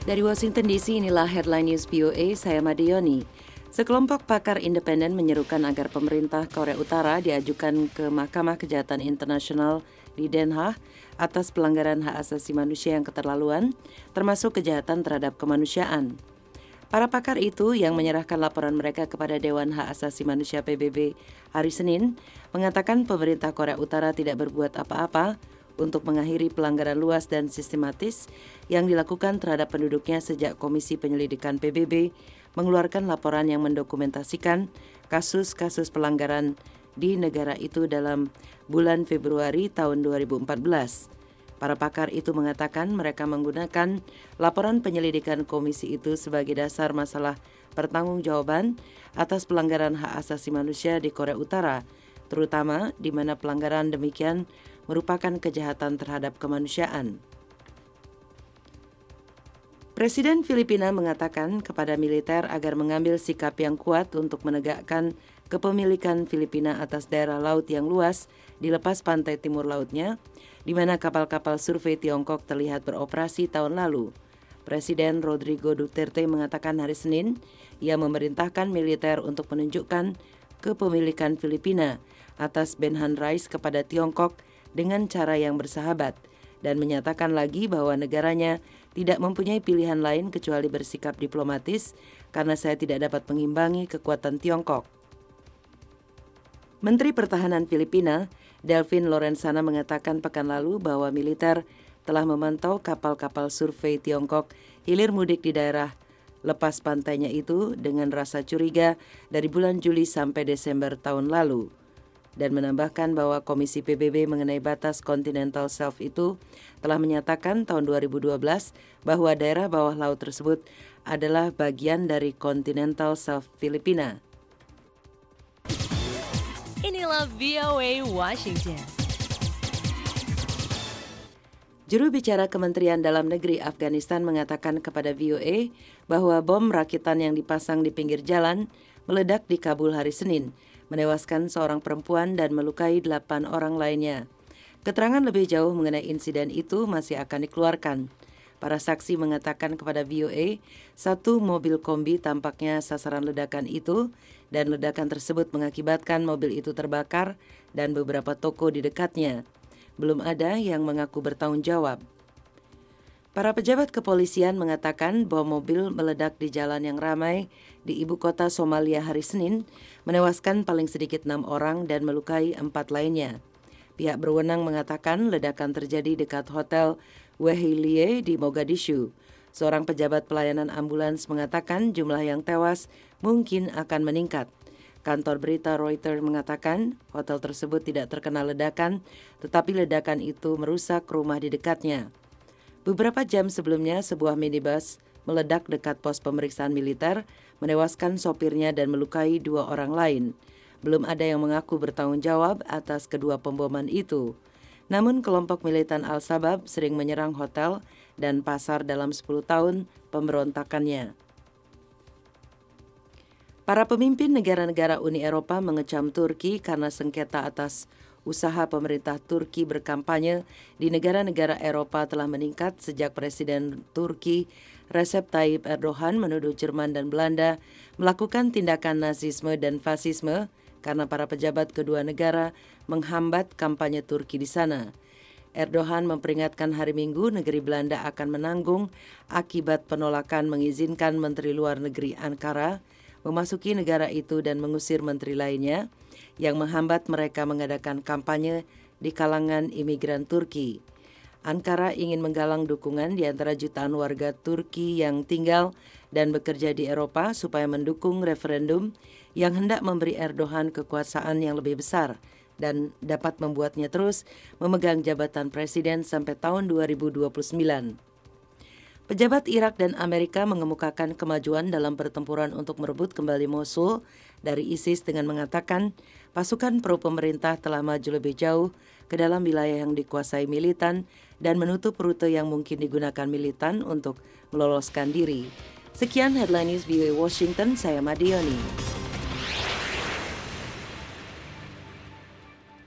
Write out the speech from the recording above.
Dari Washington DC, inilah Headline News VOA, saya Madioni. Sekelompok pakar independen menyerukan agar pemerintah Korea Utara diajukan ke Mahkamah Kejahatan Internasional di Den Haag atas pelanggaran hak asasi manusia yang keterlaluan, termasuk kejahatan terhadap kemanusiaan. Para pakar itu yang menyerahkan laporan mereka kepada Dewan Hak Asasi Manusia PBB hari Senin mengatakan pemerintah Korea Utara tidak berbuat apa-apa untuk mengakhiri pelanggaran luas dan sistematis yang dilakukan terhadap penduduknya sejak Komisi Penyelidikan PBB mengeluarkan laporan yang mendokumentasikan kasus-kasus pelanggaran di negara itu dalam bulan Februari tahun 2014. Para pakar itu mengatakan mereka menggunakan laporan penyelidikan komisi itu sebagai dasar masalah pertanggungjawaban atas pelanggaran hak asasi manusia di Korea Utara, terutama di mana pelanggaran demikian merupakan kejahatan terhadap kemanusiaan. Presiden Filipina mengatakan kepada militer agar mengambil sikap yang kuat untuk menegakkan kepemilikan Filipina atas daerah laut yang luas di lepas pantai timur lautnya, di mana kapal-kapal survei Tiongkok terlihat beroperasi tahun lalu. Presiden Rodrigo Duterte mengatakan hari Senin, ia memerintahkan militer untuk menunjukkan kepemilikan Filipina atas Benhan Rice kepada Tiongkok dengan cara yang bersahabat, dan menyatakan lagi bahwa negaranya tidak mempunyai pilihan lain kecuali bersikap diplomatis karena saya tidak dapat mengimbangi kekuatan Tiongkok. Menteri Pertahanan Filipina, Delfin Lorenzana mengatakan pekan lalu bahwa militer telah memantau kapal-kapal survei Tiongkok hilir mudik di daerah lepas pantainya itu dengan rasa curiga dari bulan Juli sampai Desember tahun lalu, dan menambahkan bahwa Komisi PBB mengenai batas Continental Shelf itu telah menyatakan tahun 2012 bahwa daerah bawah laut tersebut adalah bagian dari Continental Shelf Filipina. Inilah VOA Washington. Juru bicara Kementerian Dalam Negeri Afghanistan mengatakan kepada VOA bahwa bom rakitan yang dipasang di pinggir jalan meledak di Kabul hari Senin, menewaskan seorang perempuan dan melukai 8 orang lainnya. Keterangan lebih jauh mengenai insiden itu masih akan dikeluarkan. Para saksi mengatakan kepada VOA, satu mobil kombi tampaknya sasaran ledakan itu, dan ledakan tersebut mengakibatkan mobil itu terbakar dan beberapa toko di dekatnya. Belum ada yang mengaku bertanggung jawab. Para pejabat kepolisian mengatakan bom mobil meledak di jalan yang ramai di ibu kota Somalia hari Senin, menewaskan paling sedikit 6 orang dan melukai 4 lainnya. Pihak berwenang mengatakan ledakan terjadi dekat Hotel Wehilie di Mogadishu. Seorang pejabat pelayanan ambulans mengatakan jumlah yang tewas mungkin akan meningkat. Kantor berita Reuters mengatakan hotel tersebut tidak terkena ledakan, tetapi ledakan itu merusak rumah di dekatnya. Beberapa jam sebelumnya, sebuah minibus meledak dekat pos pemeriksaan militer, menewaskan sopirnya dan melukai 2 orang lain. Belum ada yang mengaku bertanggung jawab atas kedua pemboman itu. Namun kelompok militan Al-Shabaab sering menyerang hotel dan pasar dalam 10 tahun pemberontakannya. Para pemimpin negara-negara Uni Eropa mengecam Turki karena sengketa atas usaha pemerintah Turki berkampanye di negara-negara Eropa telah meningkat sejak Presiden Turki Recep Tayyip Erdogan menuduh Jerman dan Belanda melakukan tindakan nazisme dan fasisme karena para pejabat kedua negara menghambat kampanye Turki di sana. Erdogan memperingatkan hari Minggu negeri Belanda akan menanggung akibat penolakan mengizinkan Menteri Luar Negeri Ankara memasuki negara itu dan mengusir menteri lainnya yang menghambat mereka mengadakan kampanye di kalangan imigran Turki. Ankara ingin menggalang dukungan di antara jutaan warga Turki yang tinggal dan bekerja di Eropa supaya mendukung referendum yang hendak memberi Erdogan kekuasaan yang lebih besar dan dapat membuatnya terus memegang jabatan presiden sampai tahun 2029. Pejabat Irak dan Amerika mengemukakan kemajuan dalam pertempuran untuk merebut kembali Mosul dari ISIS dengan mengatakan pasukan pro-pemerintah telah maju lebih jauh ke dalam wilayah yang dikuasai militan dan menutup rute yang mungkin digunakan militan untuk meloloskan diri. Sekian Headline News VOA Washington, saya Madioni.